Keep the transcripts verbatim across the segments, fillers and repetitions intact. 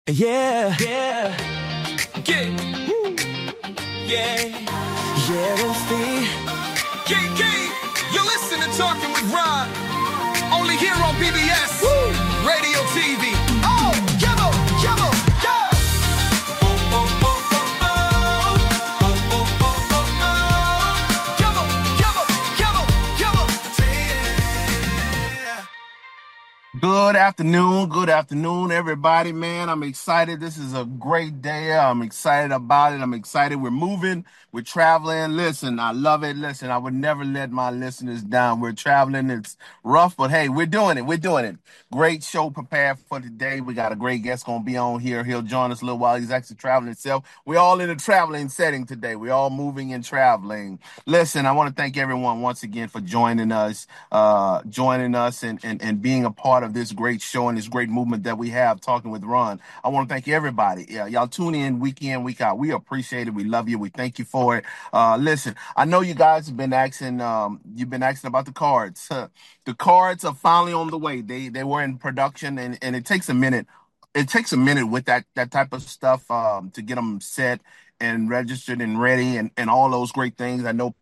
Yeah, yeah, yeah, woo, yeah, yeah, it's the K K. You listen to Talking with Ron, only here on B B S Woo. Radio T V. Oh, come on, come on, go! Oh, oh, oh, oh, oh. Oh, oh, oh, oh, oh. Come on, come on, come on, come on. Yeah. Good afternoon, good afternoon, everybody, man. I'm excited. This is a great day. I'm excited about it. I'm excited. We're moving, we're traveling. Listen, I love it. Listen, I would never let my listeners down. We're traveling. It's rough, but hey, we're doing it. We're doing it. Great show prepared for today. We got a great guest going to be on here. He'll join us a little while. He's actually traveling himself. We're all in a traveling setting today. We're all moving and traveling. Listen, I want to thank everyone once again for joining us, uh, joining us and, and, and being a part of this great show and this great movement that we have, Talking with Ron. I want to thank everybody. Yeah, y'all tune in week in, week out. We appreciate it. We love you. We thank you for it. Uh, listen, I know you guys have been asking, um, you've been asking about the cards. The cards are finally on the way. They they were in production, and, and it takes a minute. It takes a minute with that that type of stuff um, to get them set and registered and ready and, and all those great things. I know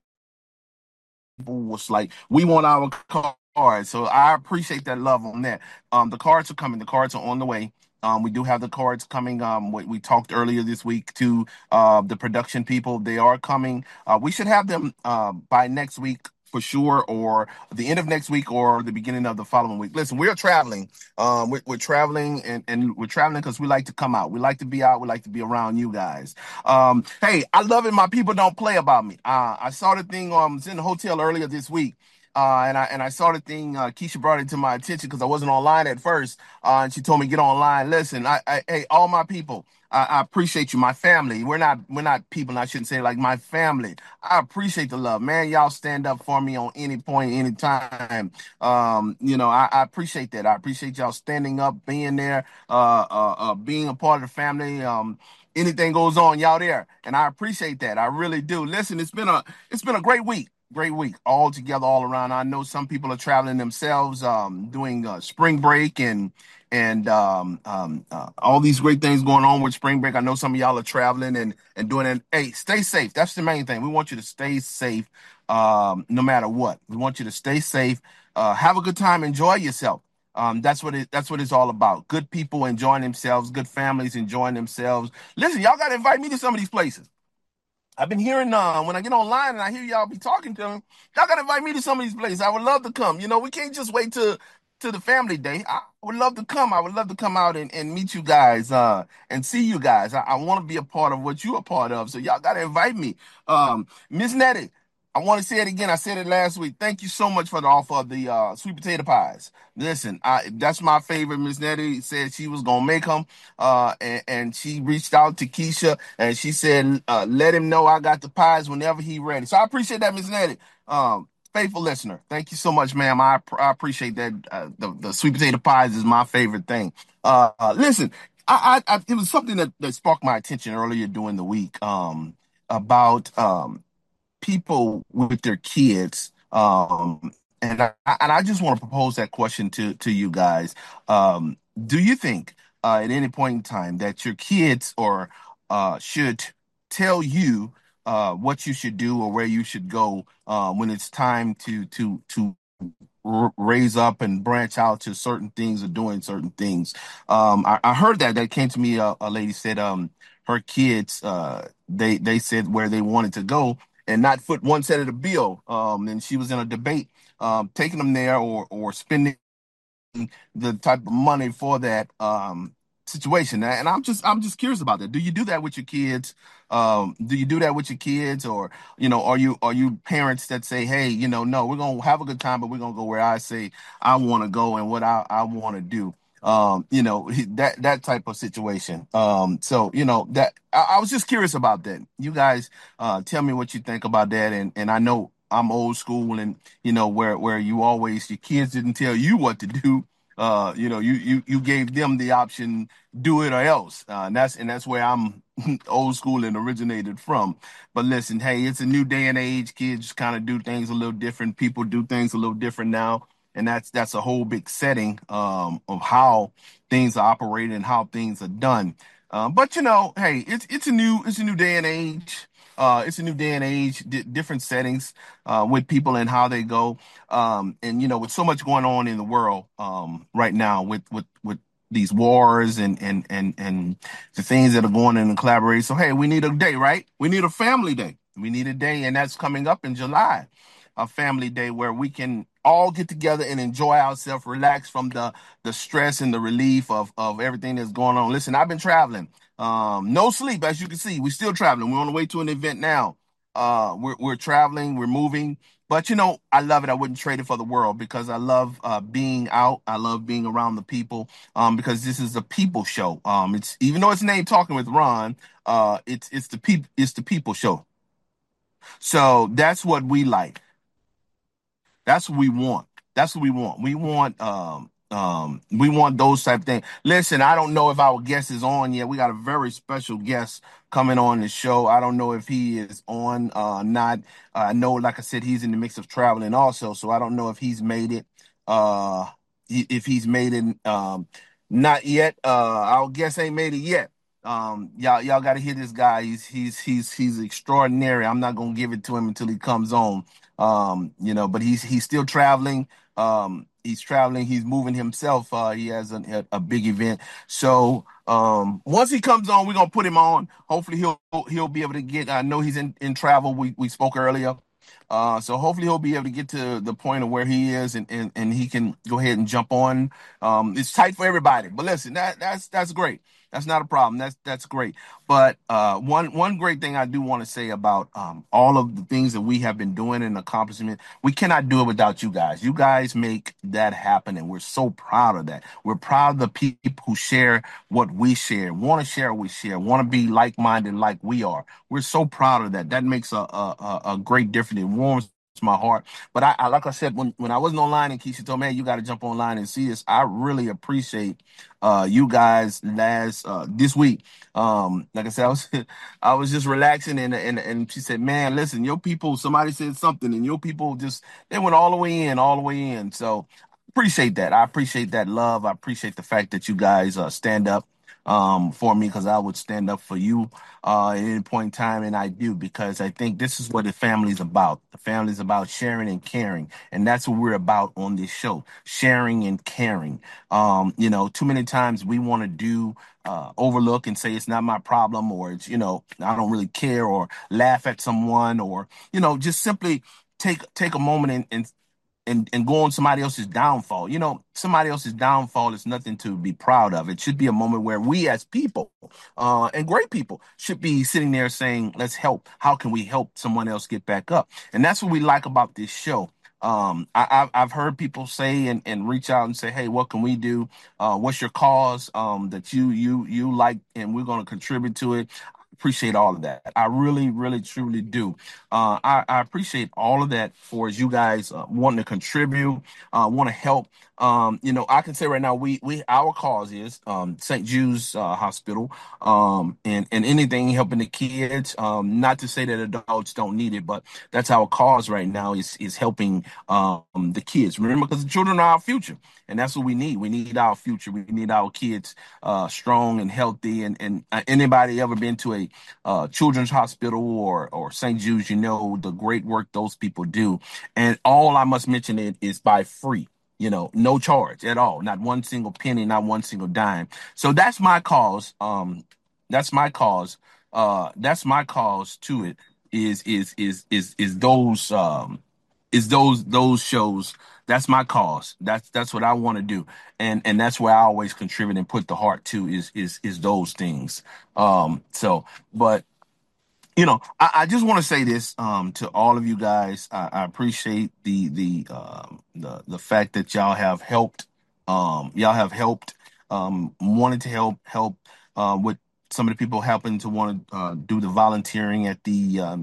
people was like, we want our cards. So I appreciate that love on that. Um, the cards are coming. The cards are on the way. Um, we do have the cards coming. Um, we, we talked earlier this week to uh, the production people. They are coming. Uh, we should have them uh, by next week for sure, or the end of next week, or the beginning of the following week. Listen, we're traveling. Um, we're, we're traveling, and, and we're traveling because we like to come out. We like to be out. We like to be around you guys. Um, hey, I love it. My people don't play about me. Uh, I saw the thing. Um, I was in the hotel earlier this week. Uh, and I and I saw the thing. Uh, Keisha brought it to my attention because I wasn't online at first, uh, and she told me get online. Listen, I, I hey, all my people, I, I appreciate you, my family. We're not we're not people. And I shouldn't say like my family. I appreciate the love, man. Y'all stand up for me on any point, any time. Um, you know, I, I appreciate that. I appreciate y'all standing up, being there, uh, uh, uh, being a part of the family. Um, anything goes on, y'all there, and I appreciate that. I really do. Listen, it's been a it's been a great week. Great week all together, all around. I know some people are traveling themselves, um, doing uh, spring break and and um, um, uh, all these great things going on with spring break. I know some of y'all are traveling and and doing it. Hey, stay safe. That's the main thing. We want you to stay safe, um, no matter what. We want you to stay safe. Uh, have a good time. Enjoy yourself. Um, that's what it. That's what it's all about. Good people enjoying themselves. Good families enjoying themselves. Listen, y'all got to invite me to some of these places. I've been hearing uh, when I get online and I hear y'all be talking to them, y'all gotta invite me to some of these places. I would love to come. You know, we can't just wait to to the family day. I would love to come. I would love to come out and, and meet you guys uh, and see you guys. I, I want to be a part of what you're a part of. So y'all gotta invite me. Um, Miss Nettie, I want to say it again. I said it last week. Thank you so much for the offer of the uh, sweet potato pies. Listen, I, that's my favorite. Miss Nettie said she was gonna make them, uh, and, and she reached out to Keisha and she said, uh, "Let him know I got the pies whenever he ready." So I appreciate that, Miss Nettie. Um, faithful listener. Thank you so much, ma'am. I, I appreciate that. Uh, the, the sweet potato pies is my favorite thing. Uh, uh, listen, I, I, I, it was something that, that sparked my attention earlier during the week. Um, about um people with their kids. Um, and I and I just want to propose that question to to you guys. Um, do you think uh, at any point in time that your kids or uh, should tell you uh, what you should do or where you should go uh, when it's time to to to r- raise up and branch out to certain things or doing certain things? Um, I, I heard that that came to me. Uh, a lady said um, her kids uh, they they said where they wanted to go and not foot one set of the bill. Um, and she was in a debate, um, taking them there or or spending the type of money for that um situation. And I'm just I'm just curious about that. Do you do that with your kids? Um, do you do that with your kids, or you know, are you are you parents that say, hey, you know, no, we're gonna have a good time, but we're gonna go where I say I want to go and what I I want to do. Um, you know, that that type of situation. Um, so you know that I, I was just curious about that. You guys, uh, tell me what you think about that. And and I know I'm old school, and you know where where you always your kids didn't tell you what to do. Uh, you know, you you you gave them the option, do it or else. Uh, and that's and that's where I'm old school and originated from. But listen, hey, it's a new day and age. Kids kind of do things a little different. People do things a little different now. and that's that's a whole big setting um, of how things are operated and how things are done. Um, but you know, hey, it's it's a new it's a new day and age. Uh, it's a new day and age, di different settings uh, with people and how they go. Um, and you know, with so much going on in the world um, right now, with with with these wars and and and and the things that are going on in collaboration. So hey, we need a day, right? We need a family day. We need a day, and that's coming up in July, a family day where we can all get together and enjoy ourselves, relax from the the stress and the relief of of everything that's going on. Listen, I've been traveling, um, no sleep, as you can see. We're still traveling. We're on the way to an event now. Uh, we're we're traveling. We're moving. But you know, I love it. I wouldn't trade it for the world because I love uh, being out. I love being around the people um, because this is a people show. Um, it's even though it's named Talking with Ron, uh, it's it's the people it's the people show. So that's what we like. That's what we want. That's what we want. We want um um we want those type of things. Listen, I don't know if our guest is on yet. We got a very special guest coming on the show. I don't know if he is on uh not. Uh, I know, like I said, he's in the mix of traveling also, so I don't know if he's made it. Uh he- if he's made it um not yet. Uh our guest ain't made it yet. Um y'all y'all gotta hear this guy. He's he's he's he's extraordinary. I'm not gonna give it to him until he comes on. Um, you know, but he's he's still traveling. Um, he's traveling. He's moving himself. Uh, he has an, a, a big event. So um, once he comes on, we're gonna put him on. Hopefully, he'll he'll be able to get. I know he's in in travel. We we spoke earlier. Uh, so hopefully he'll be able to get to the point of where he is and, and, and he can go ahead and jump on. Um, it's tight for everybody, but listen, that that's that's great. That's not a problem. That's that's great. But uh, one one great thing I do want to say about um, all of the things that we have been doing and accomplishment, we cannot do it without you guys. You guys make that happen, and we're so proud of that. We're proud of the people who share what we share, want to share what we share, want to be like minded like we are. We're so proud of that. That makes a a, a a great difference. It warms my heart. But I, I like I said, when, when I wasn't online and Keisha told me, "Man, you got to jump online and see this," I really appreciate uh you guys last uh this week. Um, like I said, I was I was just relaxing and and and she said, "Man, listen, your people, somebody said something and your people just they went all the way in, all the way in." So appreciate that. I appreciate that love. I appreciate the fact that you guys uh stand up um for me because I would stand up for you uh at any point in time, and I do because I think this is what the family's about. The family's about sharing and caring, and that's what we're about on this show, sharing and caring. Um, you know, too many times we want to do uh overlook and say it's not my problem, or it's, you know, I don't really care, or laugh at someone, or, you know, just simply take take a moment and, and and and go on somebody else's downfall. You know, somebody else's downfall is nothing to be proud of. It should be a moment where we as people, uh, and great people should be sitting there saying, let's help. How can we help someone else get back up? And that's what we like about this show. Um, I, I've, I've heard people say and, and reach out and say, hey, what can we do? Uh, what's your cause um, that you you you like, and we're going to contribute to it. Appreciate all of that. I really, really, truly do. Uh, I, I appreciate all of that for you guys uh, wanting to contribute, uh, want to help. Um, you know, I can say right now, we we our cause is um, Saint Jude's uh, Hospital, um, and and anything helping the kids. Um, not to say that adults don't need it, but that's our cause right now is is helping um, the kids. Remember, because the children are our future, and that's what we need. We need our future. We need our kids uh, strong and healthy. And and uh, anybody ever been to a uh, children's hospital or or Saint Jude's, you know the great work those people do. And all I must mention it is by free. You know, no charge at all, not one single penny, not one single dime. So that's my cause. Um, that's my cause. Uh, that's my cause to it. Is is is is is those um is those those shows. That's my cause. That's that's what I want to do, and and that's where I always contribute and put the heart to is is is those things. Um, so, but you know, I, I just want to say this um, to all of you guys. I, I appreciate the the um, the the fact that y'all have helped. Um, y'all have helped. Um, wanted to help help uh, with some of the people helping to want to uh, do the volunteering at the um,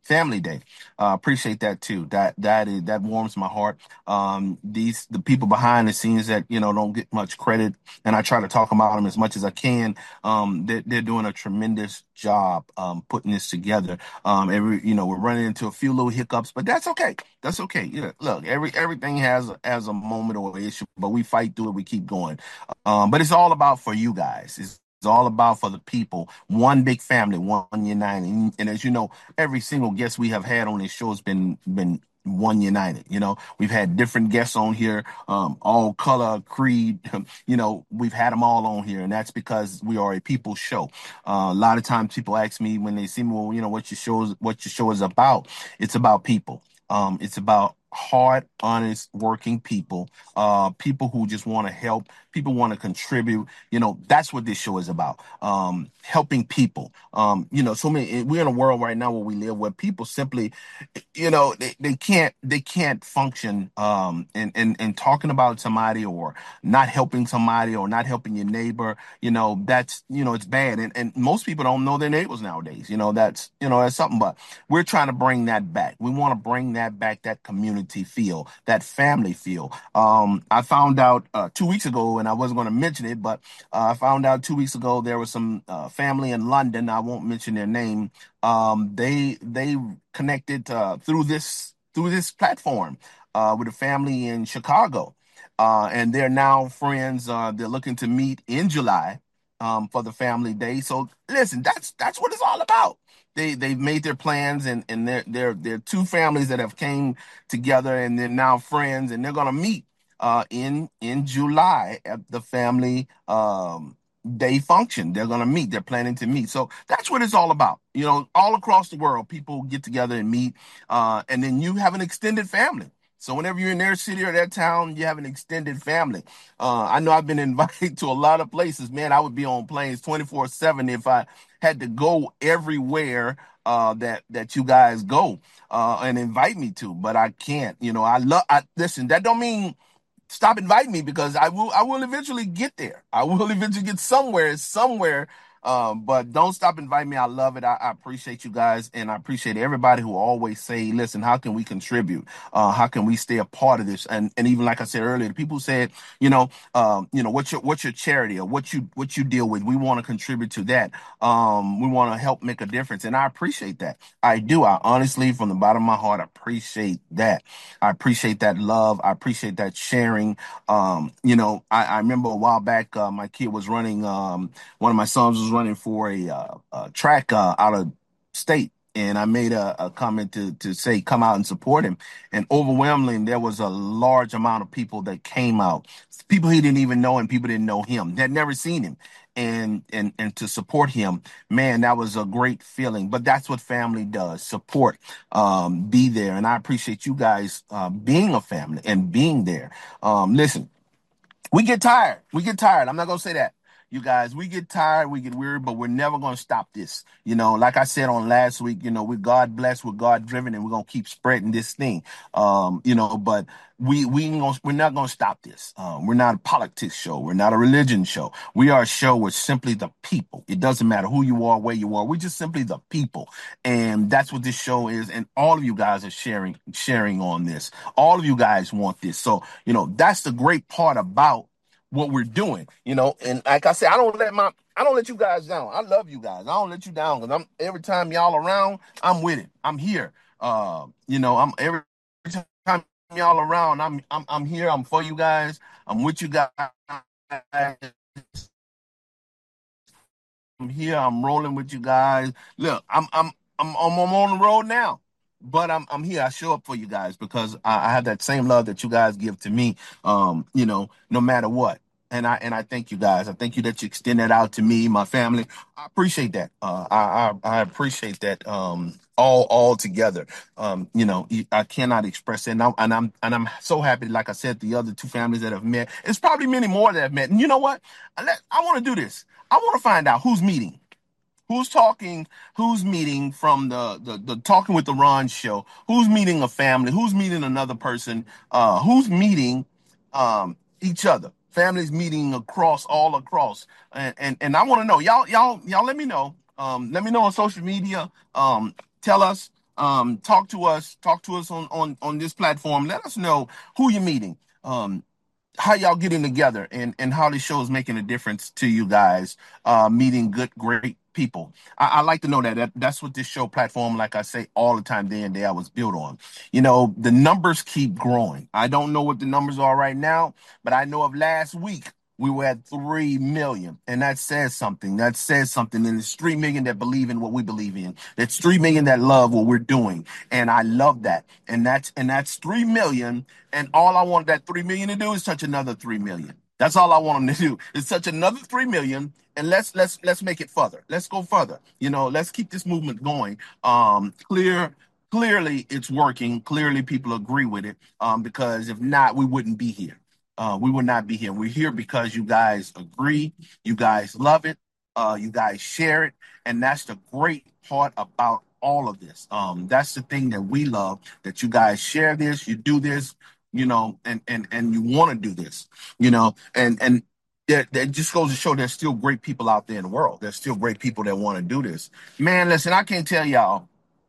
Family Day. Uh, appreciate that too. That that is that warms my heart. Um, these the people behind the scenes that you know don't get much credit, and I try to talk about them as much as I can. Um, they're, they're doing a tremendous job um, putting this together. Um, every you know we're running into a few little hiccups, but that's okay. That's okay. Yeah, look, every everything has has a moment or issue, but we fight through it. We keep going. Um, but it's all about for you guys. It's it's all about for the people. One big family, one united. And, and as you know, every single guest we have had on this show has been been one united. You know, we've had different guests on here, um, all color, creed. You know, we've had them all on here, and that's because we are a people show. Uh, a lot of times, people ask me when they see me, well, you know, what your show is, what your show is about. It's about people. Um, it's about hard, honest, working people. Uh, people who just want to help. People want to contribute. You know, that's what this show is about. Um, helping people. Um, you know, so many. We're in a world right now where we live where people simply you know they, they can't they can't function um in, in in talking about somebody or not helping somebody or not helping your neighbor. You know that's you know it's bad, and and most people don't know their neighbors nowadays. You know that's you know that's something. But we're trying to bring that back. We want to bring that back, that community feel, that family feel. um I found out uh, two weeks ago, and I wasn't going to mention it, but uh, I found out two weeks ago there was some uh, family in London. I won't mention their name. um, they they connected uh, through this through this platform uh, with a family in Chicago, uh, and they're now friends. Uh, they're looking to meet in July um, for the family day. So listen, that's that's what it's all about. They they've made their plans, and and they're they're they're two families that have came together, and they're now friends, and they're gonna meet uh, in in July at the family. Um, Day function. They're going to meet. They're planning to meet. So that's what it's all about. You know, all across the world, people get together and meet. Uh, and then you have an extended family. So whenever you're in their city or their town, you have an extended family. Uh, I know I've been invited to a lot of places. Man, I would be on planes twenty-four seven if I had to go everywhere uh, that that you guys go uh, and invite me to. But I can't. You know, I love. I listen. That don't mean stop inviting me, because I will I will eventually get there. I will eventually get somewhere, somewhere. Um, but don't stop inviting me. I love it. I, I appreciate you guys, and I appreciate everybody who always say, listen, how can we contribute? Uh, how can we stay a part of this? And and even like I said earlier, the people said, you know, um, you know, what's your what's your charity or what you what you deal with? We want to contribute to that. Um, we want to help make a difference. And I appreciate that. I do. I honestly, from the bottom of my heart, appreciate that. I appreciate that love. I appreciate that sharing. Um, you know, I, I remember a while back, uh, my kid was running, um, one of my sons was running for a, uh, a track uh, out of state. And I made a, a comment to, to say, come out and support him. And overwhelmingly, there was a large amount of people that came out, people he didn't even know, and people didn't know him, that never seen him. And, and, and to support him, man, that was a great feeling. But that's what family does, support, um, be there. And I appreciate you guys uh, being a family and being there. Um, listen, we get tired. We get tired. I'm not going to say that. You guys, we get tired, we get weary, but we're never going to stop this. You know, like I said on last week, you know, we're God blessed, we're God driven, and we're going to keep spreading this thing. Um, you know, but we, we ain't gonna, we're not going to stop this. Um, we're not a politics show. We're not a religion show. We are a show with simply the people. It doesn't matter who you are, where you are. We're just simply the people. And that's what this show is. And all of you guys are sharing, sharing on this. All of you guys want this. So, you know, that's the great part about what we're doing, you know. And like I said, I don't let my I don't let you guys down. I love you guys. I don't let you down, because I'm every time y'all around, I'm with it. I'm here. Uh, you know, I'm every time y'all around, I'm I'm I'm here. I'm for you guys. I'm with you guys. I'm here. I'm rolling with you guys. Look, I'm I'm I'm I'm, I'm on the road now, but I'm I'm here. I show up for you guys because I, I have that same love that you guys give to me. Um, you know, no matter what. And I and I thank you guys. I thank you that you extend that out to me, my family. I appreciate that. Uh, I, I I appreciate that. Um, all all together. Um, you know, I cannot express it. And I'm and I'm and I'm so happy. Like I said, the other two families that have met. It's probably many more that have met. And you know what? I, let, I want to do this. I want to find out who's meeting. Who's talking? Who's meeting from the, the the Talking with the Ron show? Who's meeting a family? Who's meeting another person? Uh, who's meeting um, each other? Families meeting across, all across, and and, and I want to know. Y'all, y'all, y'all. Let me know. Um, let me know on social media. Um, tell us. Um, talk to us, talk to us on on on this platform. Let us know who you're meeting. Um, how y'all getting together and and how this show is making a difference to you guys, uh meeting good great people. I, I like to know that. that that's what this show platform, like I say all the time, day in day out, was built on. You know, the numbers keep growing. I don't know what the numbers are right now, but I know of last week we were at three million, and that says something. That says something. And it's three million that believe in what we believe in. That's three million that love what we're doing, and I love that. And that's and that's three million. And all I want that three million to do is touch another three million. That's all I want them to do is touch another three million. And let's let's let's make it further. Let's go further. You know, let's keep this movement going. Um, clear. Clearly, it's working. Clearly, people agree with it. Um, because if not, we wouldn't be here. Uh, we would not be here. We're here because you guys agree. You guys love it. Uh, you guys share it, and that's the great part about all of this. Um, that's the thing that we love, that you guys share this, you do this, you know, and and and you want to do this, you know, and and that that just goes to show there's still great people out there in the world. There's still great people that want to do this. Man, listen, I can't tell y'all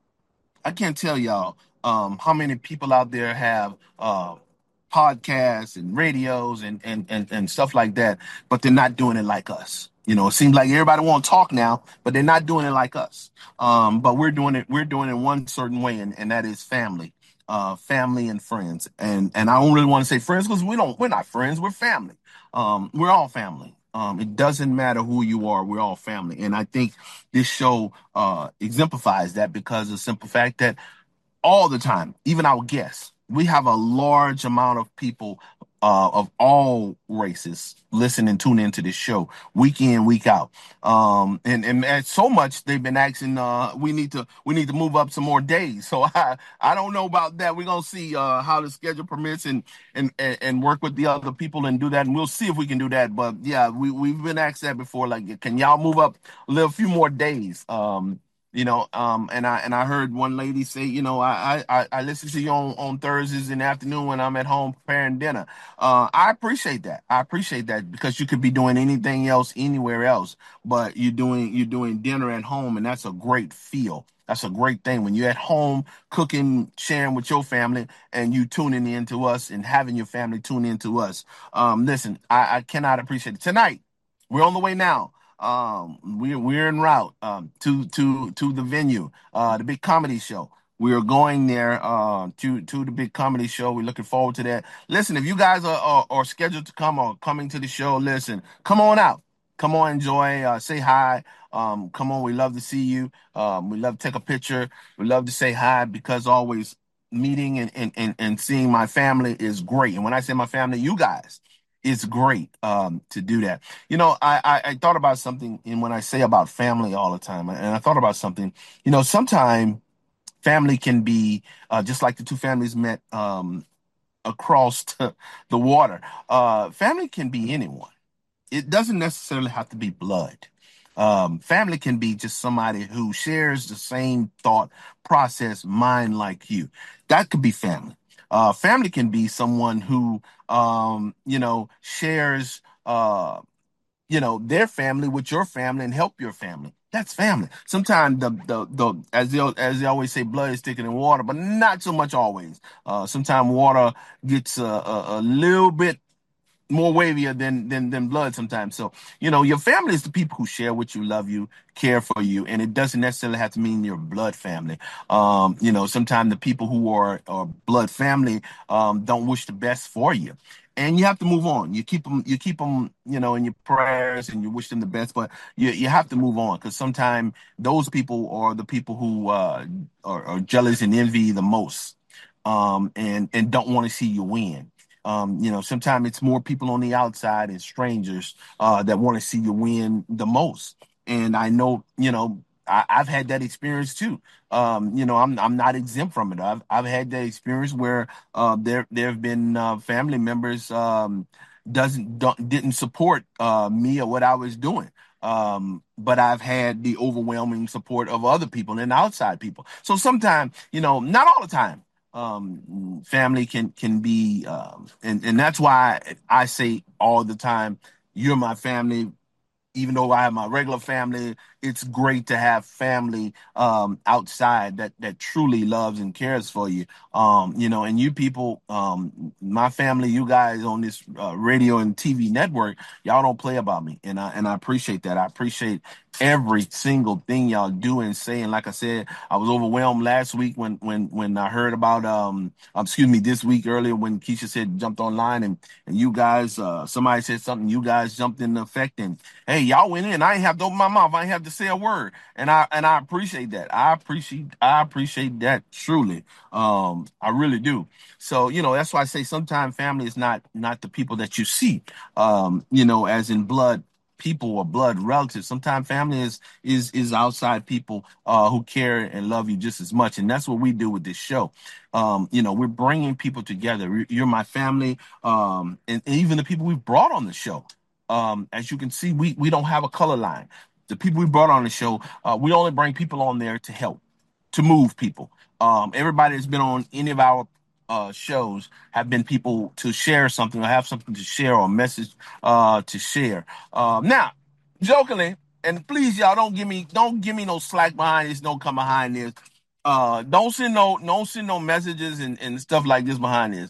I can't tell y'all um, how many people out there have uh, podcasts and radios and, and and and stuff like that, but they're not doing it like us. You know, it seems like everybody want to talk now, but they're not doing it like us. Um, but we're doing it. We're doing it one certain way, and, and that is family, uh, family and friends. And and I don't really want to say friends because we don't. We're not friends. We're family. Um, we're all family. Um, it doesn't matter who you are. We're all family, and I think this show uh, exemplifies that because of the simple fact that all the time, even our guests, we have a large amount of people uh, of all races listen and tune into this show week in, week out. Um, and, and, and so much they've been asking, uh, we need to, we need to move up some more days. So I, I don't know about that. We're going to see, uh, how the schedule permits and, and, and, and work with the other people and do that. And we'll see if we can do that. But yeah, we, we've been asked that before. Like, can y'all move up a little few more days? Um, you know, um, and I and I heard one lady say, you know, I I, I listen to you on, on Thursdays in the afternoon when I'm at home preparing dinner. Uh, I appreciate that. I appreciate that because you could be doing anything else anywhere else, but you're doing you're doing dinner at home, and that's a great feel. That's a great thing when you're at home cooking, sharing with your family, and you tuning in to us and having your family tune in to us. Um, listen, I, I cannot appreciate it. Tonight, we're on the way now. Um, we're we're en route um to to to the venue, uh, the big comedy show. We are going there uh, to to the big comedy show. We're looking forward to that. Listen, if you guys are, are, are scheduled to come or coming to the show, listen, come on out. Come on, enjoy. Uh, say hi. Um, come on, we love to see you. Um, we love to take a picture. We love to say hi because always meeting and, and, and, and seeing my family is great. And when I say my family, you guys, it's great um, to do that. You know, I, I, I thought about something, and when I say about family all the time, and I thought about something, you know, sometimes family can be uh, just like the two families met um, across the water. Uh, family can be anyone. It doesn't necessarily have to be blood. Um, family can be just somebody who shares the same thought process, mind like you. That could be family. Uh, family can be someone who, um, you know, shares, uh, you know, their family with your family and help your family. That's family. Sometimes the the the as they as they always say, blood is thicker than water, but not so much always. Uh, sometimes water gets a, a, a little bit more wavier than than than blood sometimes. So, you know, your family is the people who share with you, love you, care for you, and it doesn't necessarily have to mean your blood family. Um, you know, sometimes the people who are are blood family um don't wish the best for you. And you have to move on. You keep them, you keep them, you know, in your prayers, and you wish them the best. But you you have to move on because sometimes those people are the people who uh, are, are jealous and envy the most, um, and and don't want to see you win. Um, you know, sometimes it's more people on the outside and strangers uh, that want to see you win the most. And I know, you know, I, I've had that experience too. Um, you know, I'm I'm not exempt from it. I've I've had that experience where uh, there there have been uh, family members um, doesn't don't, didn't support uh, me or what I was doing. Um, but I've had the overwhelming support of other people and outside people. So sometimes, you know, not all the time um family can can be um and and that's why I say all the time, you're my family, even though I have my regular family, it's great to have family um, outside that that truly loves and cares for you. Um, you know, and you people, um, my family, you guys on this uh, radio and T V network, y'all don't play about me, and I and I appreciate that. I appreciate every single thing y'all do and say. And like I said, I was overwhelmed last week when when when I heard about um, um excuse me this week earlier when Keisha said jumped online and and you guys uh somebody said something, you guys jumped in effect, and hey, y'all went in. I ain't have to open my mouth. I ain't have to say a word. And I and I appreciate that. I appreciate I appreciate that truly. Um, I really do. So, you know, that's why I say sometimes family is not not the people that you see. Um, you know, as in blood people or blood relatives. Sometimes family is is is outside people uh who care and love you just as much. And that's what we do with this show. Um, you know, we're bringing people together. You're my family, um, and, and even the people we've brought on the show. Um, as you can see, we we don't have a color line. The people we brought on the show, uh, we only bring people on there to help, to move people. Um, everybody that's been on any of our uh, shows have been people to share something or have something to share or a message uh, to share. Um, now, jokingly, and please, y'all don't give me don't give me no slack behind this. Don't come behind this. Uh, don't send no don't send no messages and, and stuff like this behind this.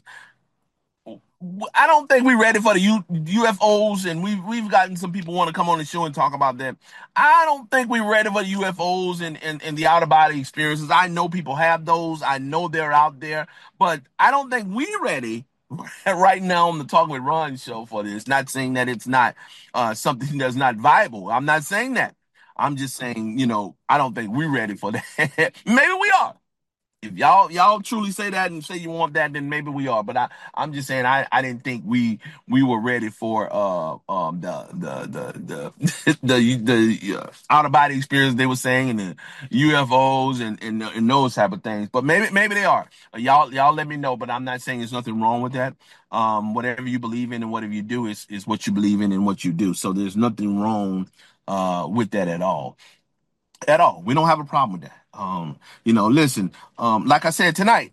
I don't think we're ready for the U- UFOs, and we've we've gotten some people want to come on the show and talk about that. I don't think we're ready for the U F Os and, and, and the out of body experiences. I know people have those. I know they're out there, but I don't think we're ready right now on the Talk with Ron show for this. Not saying that it's not uh, something that's not viable. I'm not saying that. I'm just saying, you know, I don't think we're ready for that. Maybe we are. If y'all y'all truly say that and say you want that, then maybe we are. But I I'm just saying I, I didn't think we we were ready for uh um the the the the the, the uh, out of body experience they were saying and the U F Os and, and and those type of things. But maybe maybe they are. Uh, y'all y'all let me know. But I'm not saying there's nothing wrong with that. Um, whatever you believe in and whatever you do is is what you believe in and what you do. So there's nothing wrong uh with that at all at all. We don't have a problem with that. Um, you know, listen, um, like I said tonight,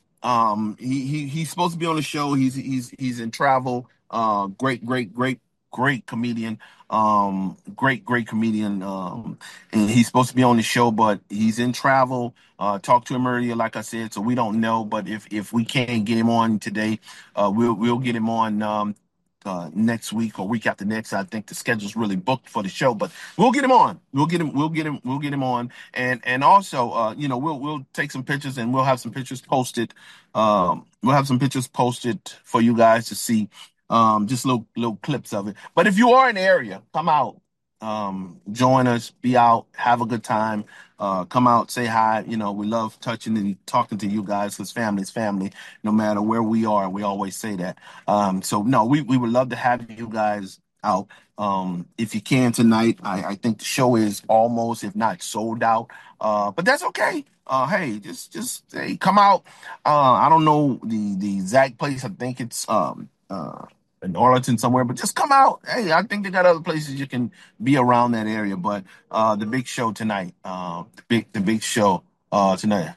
um, he, he he's supposed to be on the show. He's he's he's in travel. Uh, great, great, great, great comedian. Um, great, great comedian. Um, and he's supposed to be on the show, but he's in travel. Uh, talked to him earlier, like I said, so we don't know. But if if we can't get him on today, uh, we'll we'll get him on um uh, next week or week after next. I think the schedule's really booked for the show, but we'll get him on. We'll get him. We'll get him. We'll get him on. And and also, uh, you know, we'll we'll take some pictures and we'll have some pictures posted. Um, we'll have some pictures posted for you guys to see. Um, just little little clips of it. But if you are in the area, come out. Um, join us, be out, have a good time. Uh, come out, say hi. You know, we love touching and talking to you guys because family is family, no matter where we are. We always say that. Um, so no, we, we would love to have you guys out. Um, if you can tonight, I, I think the show is almost, if not sold out. Uh, but that's okay. Uh, hey, just just hey, come out. Uh, I don't know the the exact place. I think it's um uh in Arlington somewhere, but just come out. Hey, I think they got other places you can be around that area. But uh, the big show tonight, uh, the big the big show uh tonight.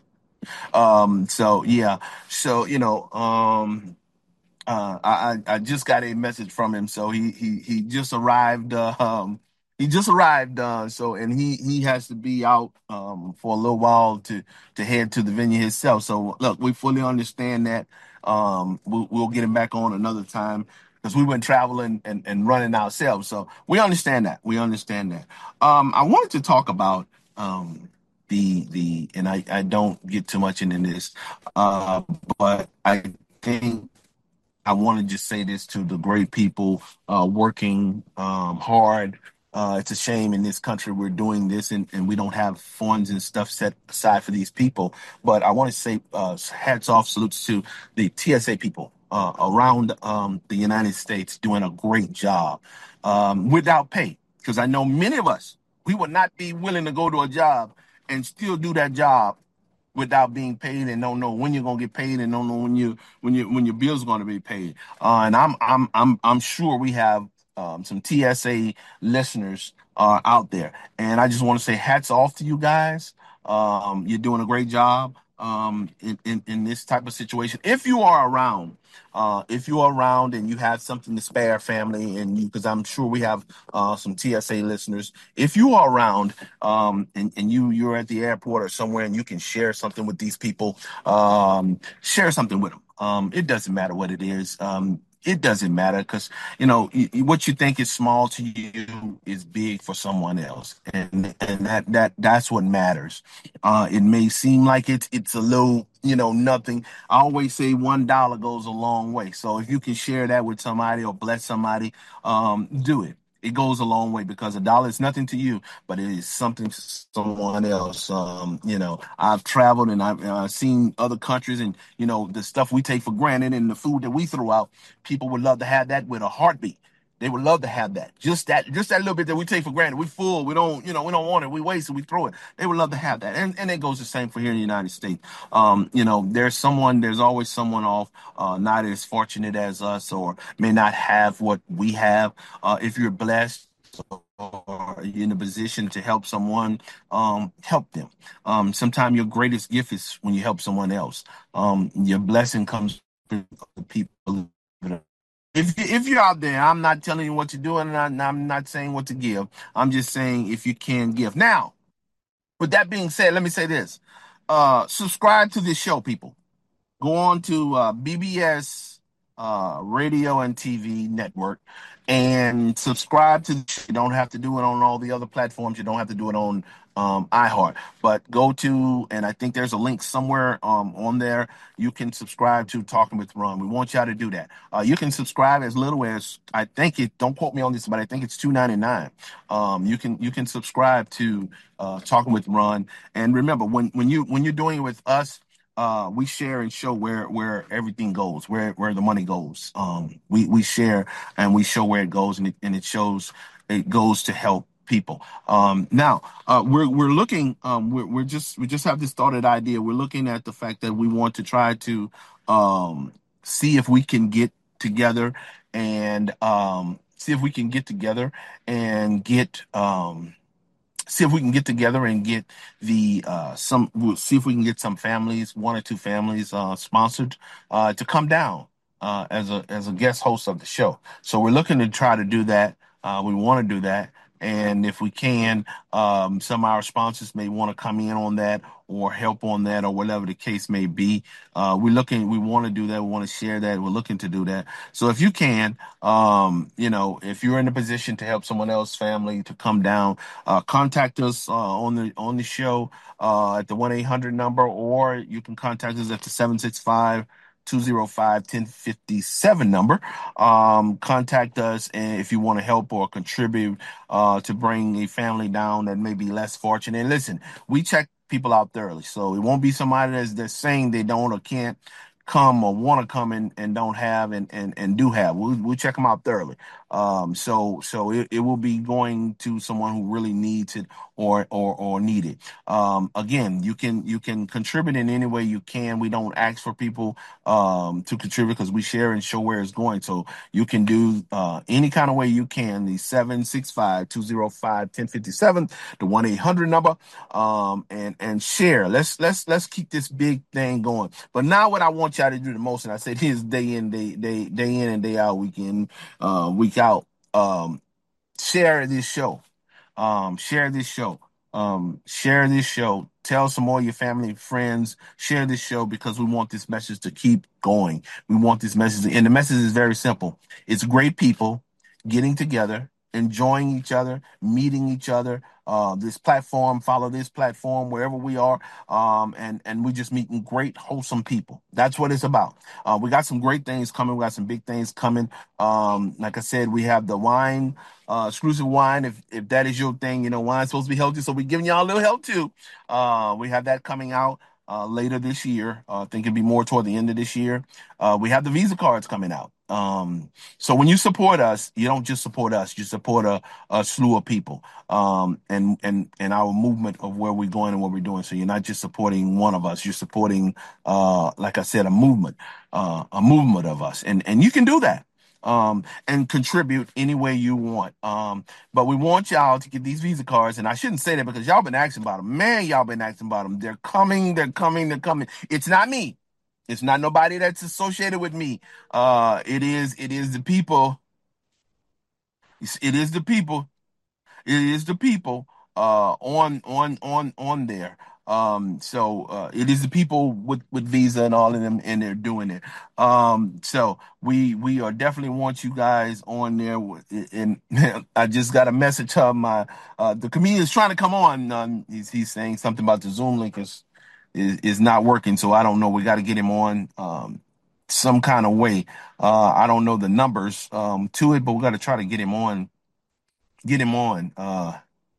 Um, so yeah, so you know, um. Uh, I, I I just got a message from him, so he he he just arrived. Uh, um, he just arrived. Uh, so and he he has to be out um for a little while to to head to the venue himself. So look, we fully understand that. Um, we'll we'll get him back on another time because we went traveling and and running ourselves. So we understand that. We understand that. Um, I wanted to talk about um the the and I I don't get too much into this, uh, but I think. I want to just say this to the great people uh, working um, hard. Uh, it's a shame in this country we're doing this and, and we don't have funds and stuff set aside for these people. But I want to say uh, hats off, salutes to the T S A people uh, around um, the United States doing a great job um, without pay. Because I know many of us, we would not be willing to go to a job and still do that job without being paid and don't know when you're gonna get paid and don't know when you when you when your bills are gonna be paid. Uh, and I'm I'm I'm I'm sure we have um, some T S A listeners uh, out there, and I just want to say hats off to you guys. Um, you're doing a great job. um, in, in, in this type of situation. If you are around, uh, if you are around and you have something to spare, family, and you, because I'm sure we have uh, some T S A listeners. If you are around, um, and, and you you're at the airport or somewhere, and you can share something with these people, um, share something with them. Um, it doesn't matter what it is. Um, it doesn't matter because you know y- y- what you think is small to you is big for someone else, and and that that that's what matters. Uh, it may seem like it's it's a little, you know, nothing. I always say one dollar goes a long way. So if you can share that with somebody or bless somebody, um, do it. It goes a long way because a dollar is nothing to you, but it is something to someone else. Um, you know, I've traveled and I've uh, seen other countries, and you know the stuff we take for granted and the food that we throw out. People would love to have that with a heartbeat. They would love to have that. Just that, just that little bit that we take for granted. We full. We don't, you know, we don't want it. We waste it. We throw it. They would love to have that. And and it goes the same for here in the United States. Um, you know, there's someone, there's always someone off, uh, not as fortunate as us, or may not have what we have. Uh, if you're blessed or you're in a position to help someone, um, help them. Um, sometimes your greatest gift is when you help someone else. Um, your blessing comes from the people. If you, if you're out there, I'm not telling you what to do, and I'm I'm not saying what to give. I'm just saying if you can give. Now, with that being said, let me say this: uh, subscribe to this show, people. Go on to uh, B B S uh, Radio and T V network and subscribe to. You don't have to do it on all the other platforms. You don't have to do it on um, iHeart, but go to, and I think there's a link somewhere um, on there. You can subscribe to Talking with Ron. We want y'all to do that. Uh, you can subscribe as little as, I think it. Don't quote me on this, but I think it's two ninety-nine. Um, you can you can subscribe to uh, Talking with Ron, and remember when when you when you're doing it with us, uh we share and show where where everything goes, where where the money goes. Um we we share and we show where it goes, and it, and it shows it goes to help people. Um now uh we're we're looking, um we're, we're just we just have this started idea. We're looking at the fact that we want to try to um see if we can get together and um see if we can get together and get um see if we can get together and get the uh some we'll see if we can get some families, one or two families uh sponsored uh to come down uh as a as a guest host of the show. So we're looking to try to do that. Uh we want to do that. And if we can, um, some of our sponsors may want to come in on that or help on that or whatever the case may be. Uh, we're looking, we want to do that. We want to share that. We're looking to do that. So if you can, um, you know, if you're in a position to help someone else's family to come down, uh, contact us uh, on the on the show uh, at the one eight hundred number, or you can contact us at the seven six five, two zero five, one zero five seven number. Um, contact us and if you want to help or contribute uh, to bring a family down that may be less fortunate. And listen, we check people out thoroughly, so it won't be somebody that's, that's saying they don't or can't come or want to come and, and don't have and, and, and do have. We'll, we'll check them out thoroughly. Um, so so it, it will be going to someone who really needs it or or or need it. Um, again, you can you can contribute in any way you can. We don't ask for people um, to contribute because we share and show where it's going. So you can do uh, any kind of way you can. The seven six five, two zero five, one zero five seven, the one eight hundred number, um, and and share. Let's let's let's keep this big thing going. But now what I want y'all to do the most, and I said here's day in, day day day in and day out, week in, uh, week out. Um, share this show. Um, share this show. Um, share this show. Tell some more of your family, friends. Share this show because we want this message to keep going. We want this message, and the message is very simple. It's great people getting together, enjoying each other, meeting each other. Uh, this platform, follow this platform wherever we are, um, and and we just meeting great, wholesome people. That's what it's about. Uh, we got some great things coming. We got some big things coming. Um, like I said, we have the wine, uh, exclusive wine. If if that is your thing, you know, wine's supposed to be healthy, so we're giving y'all a little help too. Uh, we have that coming out uh, later this year. Uh, I think it'll be more toward the end of this year. Uh, we have the Visa cards coming out. Um, so when you support us, you don't just support us, you support a, a slew of people, um, and, and, and our movement of where we're going and what we're doing. So you're not just supporting one of us, you're supporting, uh, like I said, a movement, uh, a movement of us. And, and you can do that. um, and contribute any way you want. Um, but we want y'all to get these Visa cards, and I shouldn't say that because y'all been asking about them. Man, y'all been asking about them. They're coming. They're coming. They're coming. It's not me. It's not nobody that's associated with me. Uh, it is. It is the people. It's, it is the people. It is the people uh on on on on there. Um so uh it is the people with with Visa and all of them, and they're doing it. Um so we we are definitely want you guys on there with, and I just got a message of my uh the comedian's trying to come on. Um, he's he's saying something about the Zoom link is is, is not working, so I don't know. We got to get him on um some kind of way. Uh I don't know the numbers um to it, but we got to try to get him on get him on. Uh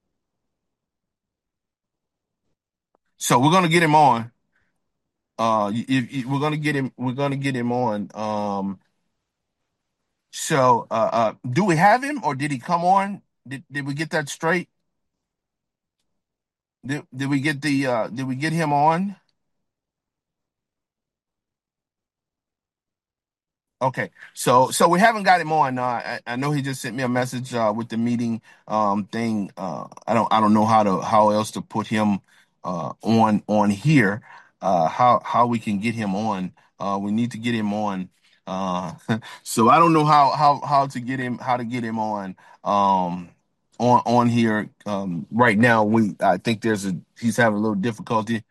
So we're gonna get him on. Uh, if, if we're gonna get him, we're gonna get him on. Um, so uh, uh, do we have him, or did he come on? Did did we get that straight? Did did we get the uh, did we get him on? Okay, so so we haven't got him on. Uh, I, I know he just sent me a message uh, with the meeting um, thing. Uh, I don't I don't know how to how else to put him uh, on on here. Uh, how how we can get him on? Uh, we need to get him on. Uh, so I don't know how how how to get him how to get him on um, on on here um, right now. We I think there's a he's having a little difficulty.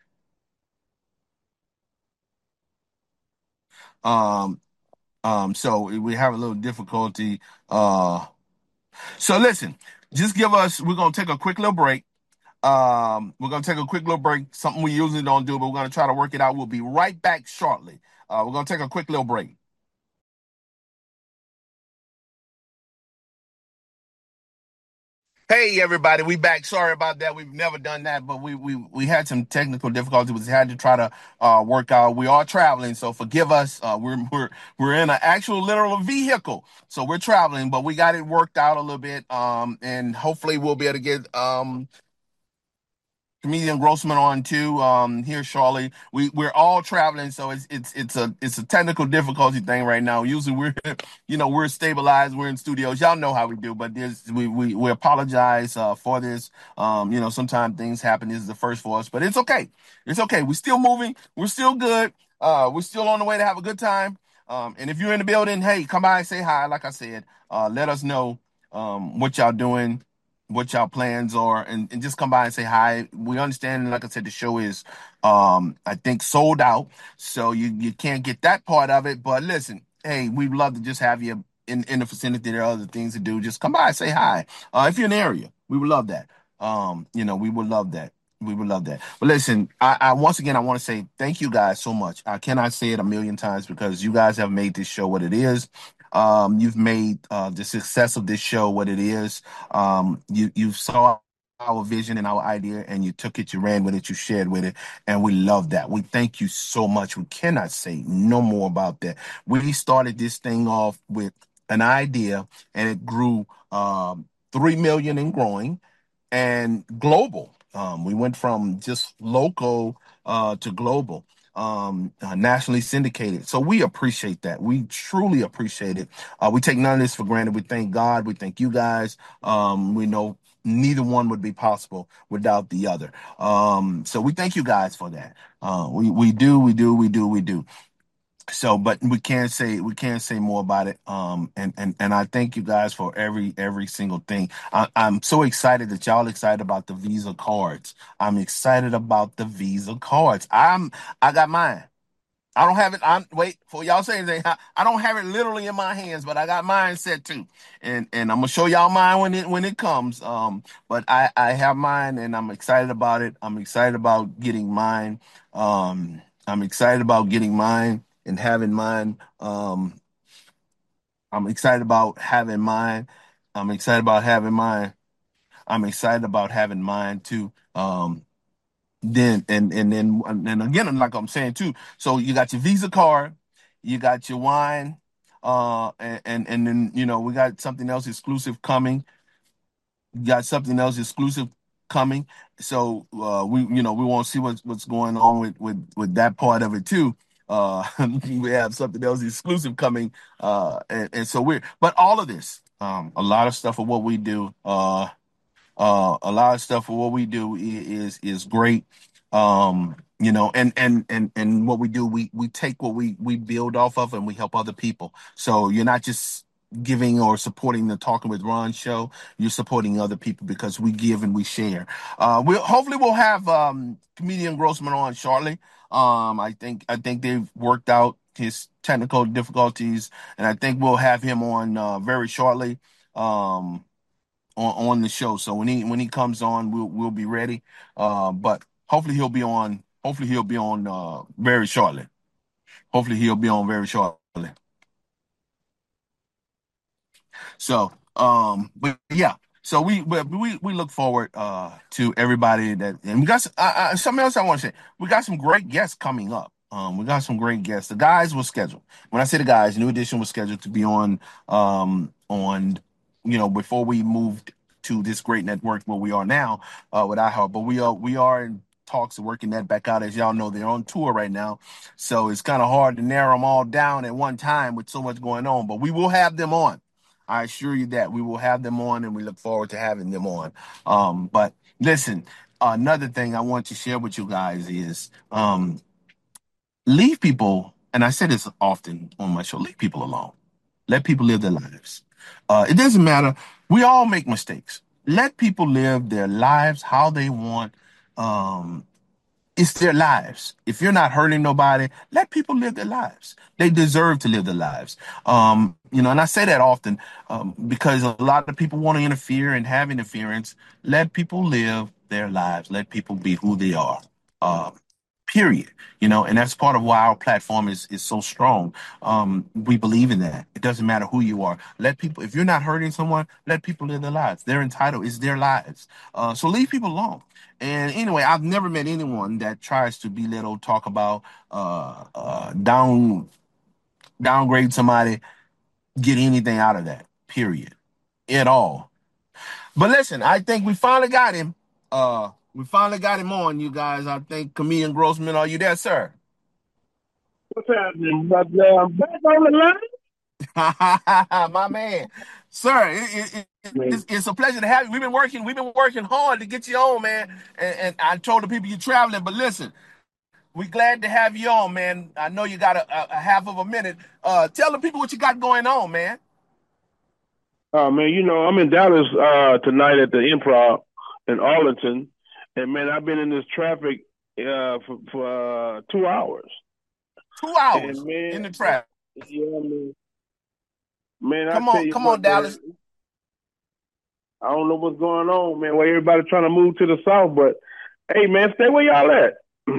Um, um, so we have a little difficulty. Uh, So listen, just give us. We're gonna take a quick little break. Um, we're gonna take a quick little break. Something we usually don't do, but we're gonna try to work it out. We'll be right back shortly. Uh, we're gonna take a quick little break. Hey everybody, we back. Sorry about that. We've never done that, but we we we had some technical difficulties. We had to try to uh, work out. We are traveling, so forgive us. Uh, we're we're we're in an actual literal vehicle, so we're traveling, but we got it worked out a little bit. Um, and hopefully we'll be able to get um comedian Grossman on too. Um, here, Charlie. We we're all traveling, so it's it's it's a it's a technical difficulty thing right now. Usually we're you know we're stabilized, we're in studios. Y'all know how we do, but there's we we we apologize uh, for this. Um, you know, sometimes things happen. This is the first for us, but it's okay. It's okay. We're still moving. We're still good. Uh, we're still on the way to have a good time. Um, and if you're in the building, hey, come by and say hi. Like I said, uh, let us know um what y'all doing, what y'all plans are, and, and just come by and say hi. We understand, like I said, the show is um I think sold out, so you you can't get that part of it. But listen, hey, we'd love to just have you in, in the vicinity. There are other things to do. Just come by and say hi. Uh if you're in the area, we would love that. Um, you know, we would love that. We would love that. But listen, I, I once again I want to say thank you guys so much. I cannot say it a million times because you guys have made this show what it is. Um, you've made uh, the success of this show what it is. Um, you you saw our vision and our idea, and you took it, you ran with it, you shared with it, and we love that. We thank you so much. We cannot say no more about that. We started this thing off with an idea, and it grew um, three million and growing and global. Um, we went from just local uh, to global, um, uh, nationally syndicated. So we appreciate that. We truly appreciate it. Uh, we take none of this for granted. We thank God. We thank you guys. Um, we know neither one would be possible without the other. Um, so we thank you guys for that. Uh, we we do, we do, we do, we do. So, but we can't say we can't say more about it. Um, and and and I thank you guys for every every single thing. I, I'm so excited that y'all excited about the Visa cards. I'm excited about the Visa cards. I'm I got mine. I don't have it. I'm wait for y'all saying anything. I, I don't have it literally in my hands, but I got mine set too, and and I'm gonna show y'all mine when it when it comes. Um, but I I have mine, and I'm excited about it. I'm excited about getting mine. Um, I'm excited about getting mine and having mine. Um, I'm excited about having mine. I'm excited about having mine. I'm excited about having mine too. Um, then and and then and again, like I'm saying too. So you got your Visa card, you got your wine, uh, and and, and then you know we got something else exclusive coming. You got something else exclusive coming. So uh, we you know we want to see what's what's going on with with with that part of it too. Uh, we have something else exclusive coming. Uh, and, and so we're, but all of this, um, a lot of stuff of what we do, uh, uh, a lot of stuff for what we do i- is is great. Um, you know, and and and and what we do, we we take what we we build off of, and we help other people. So you're not just giving or supporting the Talking with Ron show. You're supporting other people because we give and we share. Uh, we'll hopefully we'll have um comedian Grossman on shortly. Um, I think I think they've worked out his technical difficulties, and I think we'll have him on uh, very shortly. Um, on, on the show. So when he when he comes on, we'll we'll be ready. Uh, but hopefully he'll be on. Hopefully he'll be on uh, very shortly. Hopefully he'll be on very shortly. So, um, but yeah. So we we we we look forward uh to everybody that, and we got s- uh, uh, something else I want to say. We got some great guests coming up. Um, we got some great guests. The guys were scheduled. When I say the guys, New Edition was scheduled to be on um on you know before we moved to this great network where we are now uh with iHeart. But we are we are in talks of working that back out. As y'all know, they're on tour right now, so it's kind of hard to narrow them all down at one time with so much going on. But we will have them on. I assure you that we will have them on, and we look forward to having them on. Um, but listen, another thing I want to share with you guys is um, leave people, and I say this often on my show, leave people alone. Let people live their lives. Uh, it doesn't matter. We all make mistakes. Let people live their lives how they want. Um, it's their lives. If you're not hurting nobody, let people live their lives. They deserve to live their lives. Um, you know, and I say that often um, because a lot of people want to interfere and have interference. Let people live their lives. Let people be who they are. Uh, period. You know, and that's part of why our platform is is so strong. Um, we believe in that. It doesn't matter who you are. Let people. If you're not hurting someone, let people live their lives. They're entitled. It's their lives. Uh, so leave people alone. And anyway, I've never met anyone that tries to belittle, talk about, uh, uh, down, downgrade somebody, get anything out of that. Period. At all. But listen, I think we finally got him. Uh, we finally got him on, you guys. I think comedian Grossman, are you there, sir? What's happening? But uh, I'm back on the line. My man, sir, it, it, it, Man, it's, it's a pleasure to have you. We've been working, we've been working hard to get you on, man. And, and I told the people you're traveling, but listen, we glad to have you on, man. I know you got a, a, a half of a minute. Uh, tell the people what you got going on, man. oh man, you know I'm in Dallas uh, tonight at the Improv in Arlington, and man, I've been in this traffic uh, for, for uh, two hours, Two and hours man, in the trap. yeah, man, man, I Come tell on, you come what, on, man, Dallas. I don't know what's going on, man. Why everybody trying to move to the south, but hey, man, stay where y'all at.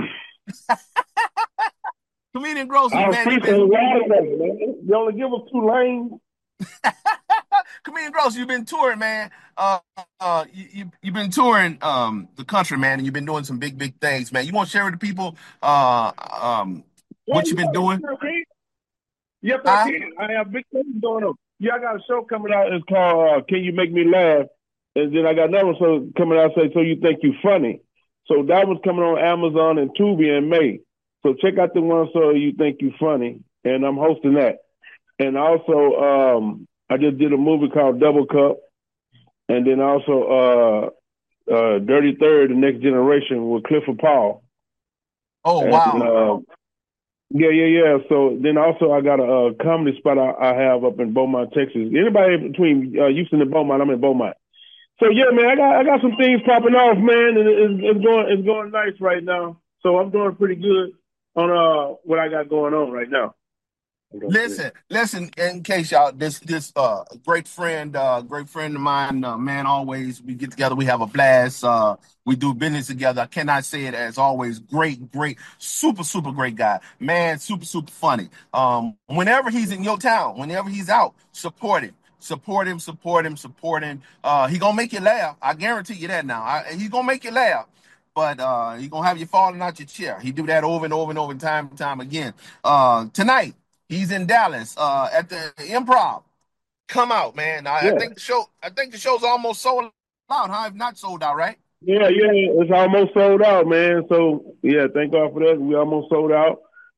Comedian Grossman, Our man. You've streets been ain't wide enough, man. You only give us two lanes. Comedian Gross, you've been touring, man. Uh, uh, you, you you've been touring um the country, man, and you've been doing some big, big things, man. You want to share with the people uh um Yeah, what you've been doing? yeah, okay. Yes, I Huh? can. I have big things going on. Yeah, I got a show coming out. It's called uh, "Can You Make Me Laugh?" And then I got another show coming out. Say, "So You Think You Funny?" So that was coming on Amazon and Tubi in May. So check out the one "So You Think You Funny," and I'm hosting that. And also, um, I just did a movie called Double Cup, and then also uh, uh, Dirty Third: The Next Generation with Clifford Paul. Oh And wow. uh, yeah, yeah, yeah. So then also I got a, a comedy spot I, I have up in Beaumont, Texas. Anybody between uh, Houston and Beaumont, I'm in Beaumont. So yeah, man, I got I got some things popping off, man, and it's, it's going it's going nice right now. So I'm doing pretty good on uh what I got going on right now. Listen, listen. In case y'all, this this uh great friend, uh great friend of mine, uh, man. Always we get together, we have a blast. Uh, we do business together. I cannot say it as always. Great, great, super, super great guy, man. Super, super funny. Um, whenever he's in your town, whenever he's out, support him. Support him, support him, support him. Uh, he gonna make you laugh. I guarantee you that now. I, he's gonna make you laugh, but uh, he gonna have you falling out your chair. He do that over and over and over and time and time again. Uh, tonight. He's in Dallas uh, at the Improv. Come out, man. I, I Yeah, think the show. I think the show's almost sold out. Huh? If not sold out, right? yeah, yeah. It's almost sold out, man. So yeah, thank God for that. We almost sold out.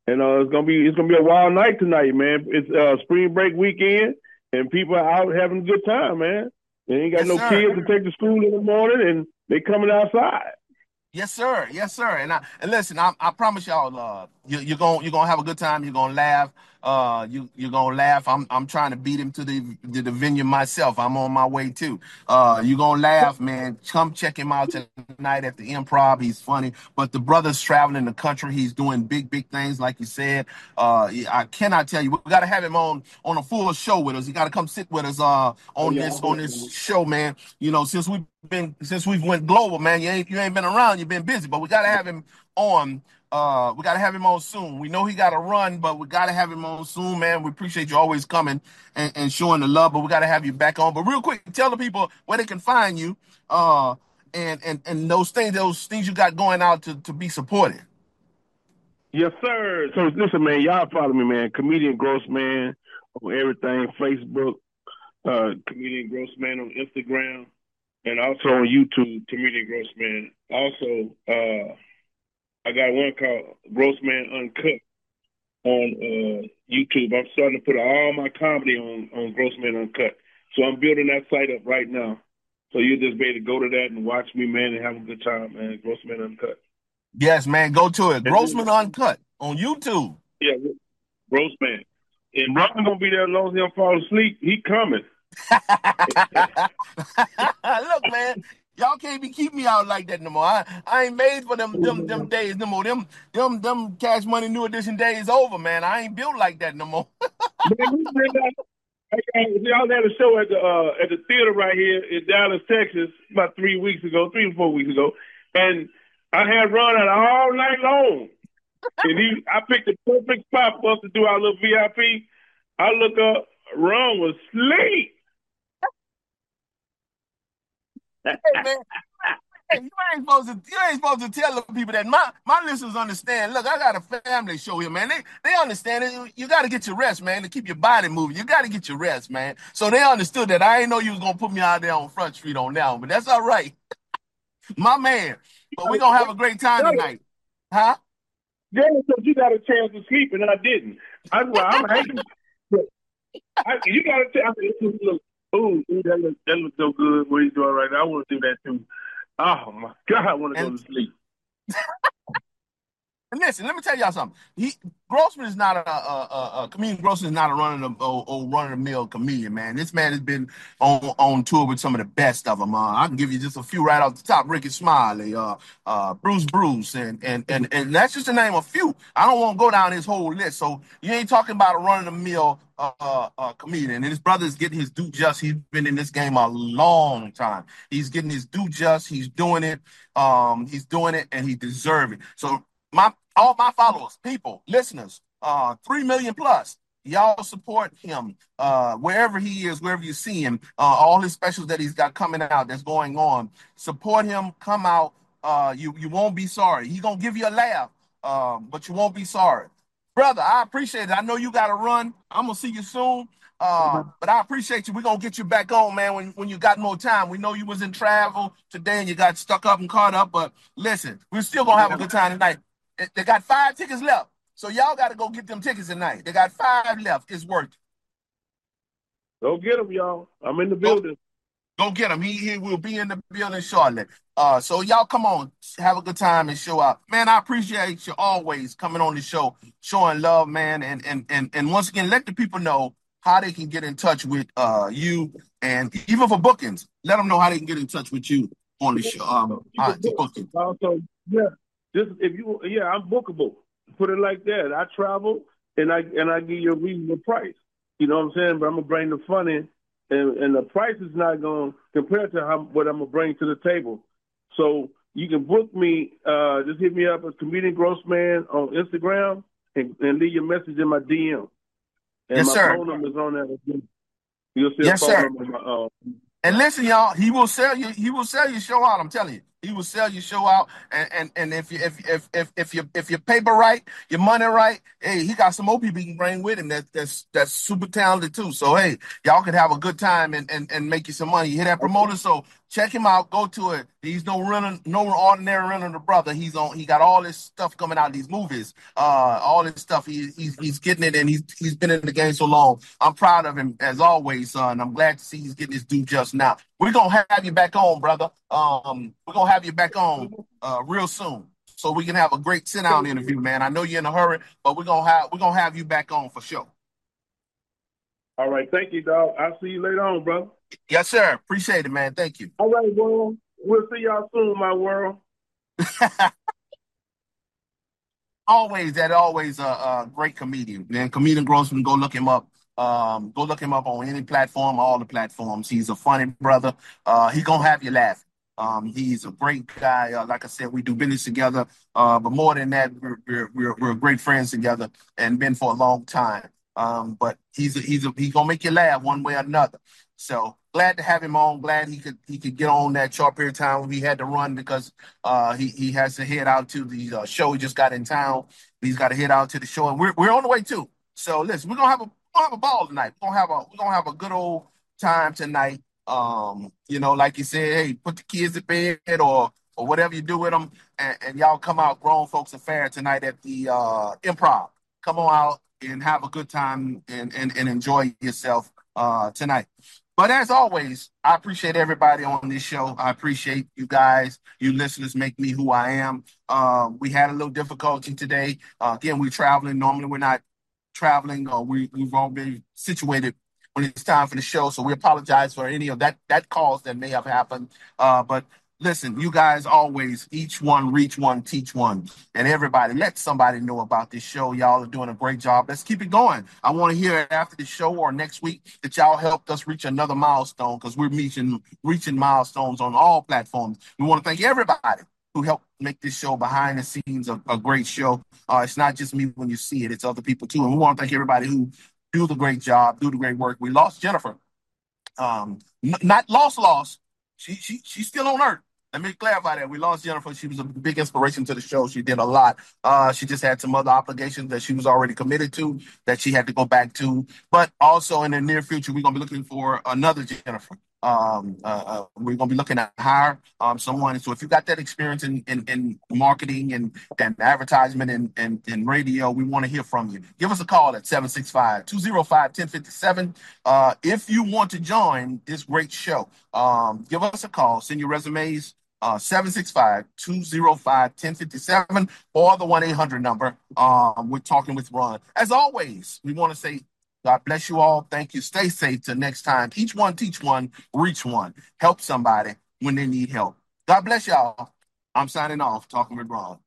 And uh, it's gonna be it's gonna be a wild night tonight, man. It's uh, spring break weekend, and people are out having a good time, man. They ain't got Yes, no sir. kids to take to school in the morning, and they coming outside. Yes, sir. Yes, sir. And I and listen, I, I promise y'all, uh, you, you're gonna you're gonna have a good time. You're gonna laugh. Uh, you you're gonna laugh. I'm I'm trying to beat him to the to the venue myself. I'm on my way too. Uh, you're gonna laugh, man. Come check him out tonight at the Improv. He's funny. But the brother's traveling the country. He's doing big big things, like you said. Uh, I cannot tell you. We got to have him on on a full show with us. He got to come sit with us. Uh, Oh on yeah, this on this show, man. You know, since we've been since we've went global, man. You ain't you ain't been around. You've been busy, but we gotta have him on. Uh, we gotta have him on soon. We know he got to run, but we gotta have him on soon, man. We appreciate you always coming and, and showing the love, but we gotta have you back on. But real quick, tell the people where they can find you. Uh, and and and those things, those things you got going out to to be supported. yes, sir. So listen, man, y'all follow me, man. Comedian Grossman on everything, Facebook. Uh, Comedian Grossman on Instagram, and also on YouTube, Comedian Grossman. Also, uh, I got one called Grossman Uncut on uh, YouTube. I'm starting to put all my comedy on, on Grossman Uncut. So I'm building that site up right now. So you'll just be able to go to that and watch me, man, and have a good time, man. Grossman Uncut. Yes, man. Go to it. And then, Grossman Uncut on YouTube. yeah, Grossman. And Ron gonna be there as long as he don't fall asleep. He coming. Look, man, y'all can't be keeping me out like that no more. I, I ain't made for them them them days no more. Them them them Cash Money New Edition days over, man. I ain't built like that no more. Man, we been down- I y'all had a show at the uh, at the theater right here in Dallas, Texas, about three weeks ago, three or four weeks ago, and I had Ron out all night long, and he I picked the perfect spot for us to do our little V I P. I look up, Ron was asleep. Hey, man. Hey, you ain't supposed to you ain't supposed to tell the people that my my listeners understand. Look, I got a family show here, man. They they understand it. You, you got to get your rest, man, to keep your body moving. You got to get your rest, man. So they understood that. I ain't know you was gonna put me out there on Front Street on that one, but that's all right, my man. But we gonna have a great time tonight, huh? James said you got a chance to sleep, and I didn't. I well, I'm hating. I, you got to tell me, look, ooh, ooh, that looks that looks so good. What he's doing right now, I want to do that too. Oh my God, I want to go And to sleep. And listen, let me tell y'all something. He Grossman is not a, a, a, a comedian. Grossman is not a running a, a, a run of the mill comedian, man. This man has been on on tour with some of the best of them. Uh, I can give you just a few right off the top: Ricky Smiley, uh, uh, Bruce Bruce, and and and and that's just to name a few. I don't want to go down his whole list. So you ain't talking about a run of the mill uh, uh, uh, comedian. And his brother's getting his due just. He's been in this game a long time. He's getting his due just. He's doing it. Um, he's doing it, and he deserves it. So my all my followers, people, listeners, uh, three million plus. Y'all support him uh, wherever he is, wherever you see him. Uh, all his specials that he's got coming out, that's going on. Support him. Come out. Uh, you you won't be sorry. He's gonna give you a laugh, um, but you won't be sorry, brother. I appreciate it. I know you got to run. I'm gonna see you soon. Uh, but I appreciate you. We're gonna get you back on, man, when, when you got more time. We know you was in travel today and you got stuck up and caught up, but listen, we're still gonna have a good time tonight. They got five tickets left. So y'all got to go get them tickets tonight. They got five left. It's worth it. Go get them, y'all. I'm in the Go, building. go get him. He, he will be in the building shortly. Uh, so y'all come on, have a good time and show up. Man, I appreciate you always coming on the show, showing love, man. And and and, and once again, let the people know how they can get in touch with uh, you. And even for bookings, let them know how they can get in touch with you on the show. Um, You uh, can to book. book you. Also, yeah, just if you, yeah, I'm bookable. Put it like that. I travel and I and I give you a reasonable price. You know what I'm saying? But I'm gonna bring the fun in, and and the price is not going to compare to how what I'm gonna bring to the table. So you can book me. Uh, just hit me up as Comedian Grossman on Instagram and, and leave your message in my D M. And Yes, my sir. phone number is on there. You'll see a Yes, phone sir. number. On my, uh, And listen, y'all, he will sell you. He will sell your show out. I'm telling you. He will sell your show out, and and, and if you if if if if your if your paper right, your money right, hey, he got some more people he can bring with him that that's that's super talented too. So hey, y'all can have a good time and and, and make you some money. You hear that promoter? So check him out. Go to it. He's no running, no ordinary running the brother. He's on. He got all this stuff coming out. These movies, uh, all this stuff. He, he's he's getting it, and he's he's been in the game so long. I'm proud of him as always, son. I'm glad to see he's getting his due just now. We're gonna have you back on, brother. Um, we're gonna have you back on uh real soon. So we can have a great sit down interview, man. I know you're in a hurry, but we're gonna have we're gonna have you back on for sure. All right, thank you, dog. I'll see you later on, brother. Yes, sir. Appreciate it, man. Thank you. All right, well, we'll see y'all soon, my world. Always that always a, a great comedian, man. Comedian Grossman, go look him up. Um, go look him up on any platform, all the platforms. He's a funny brother. Uh, he gonna have you laughing. Um, he's a great guy. Uh, like I said, we do business together. Uh, but more than that, we're, we're we're we're great friends together and been for a long time. Um, but he's a, he's a, he's gonna make you laugh one way or another. So glad to have him on. Glad he could he could get on that short period of time when he had to run because uh, he he has to head out to the uh, show. He just got in town. He's got to head out to the show, and we're we're on the way too. So listen, we're gonna have a we're gonna have a ball tonight. We're gonna have a we're gonna have a good old time tonight. Um, you know, like you said, hey, put the kids to bed or or whatever you do with them, and, and y'all come out, grown folks affair tonight at the uh, Improv. Come on out and have a good time and and, and enjoy yourself uh, tonight. But as always, I appreciate everybody on this show. I appreciate you guys. You listeners make me who I am. Uh, we had a little difficulty today. Uh, again, we're traveling. Normally, we're not traveling. Or we, we've all been situated when it's time for the show. So we apologize for any of that that calls that may have happened. Uh, but listen, you guys always, each one, reach one, teach one. And everybody, let somebody know about this show. Y'all are doing a great job. Let's keep it going. I want to hear after the show or next week that y'all helped us reach another milestone because we're reaching, reaching milestones on all platforms. We want to thank everybody who helped make this show behind the scenes a, a great show. Uh, it's not just me when you see it, it's other people too. And we want to thank everybody who do the great job, do the great work. We lost Jennifer. Um, n- not lost, lost. She, she, she's still on Earth. Let me clarify that. We lost Jennifer. She was a big inspiration to the show. She did a lot. Uh, she just had some other obligations that she was already committed to that she had to go back to. But also in the near future, we're going to be looking for another Jennifer. Um, uh, uh, we're going to be looking at hire um, someone. So if you got that experience in, in, in marketing and, and advertisement and, and, and radio, we want to hear from you. Give us a call at seven six five, two oh five, one oh five seven. Uh, if you want to join this great show, um, give us a call. Send your resumes. Uh, seven six five, two oh five, one oh five seven or the one eight hundred number. Um, we're talking with Ron. As always, we want to say God bless you all. Thank you. Stay safe till next time. Each one, teach one, reach one. Help somebody when they need help. God bless y'all. I'm signing off, talking with Ron.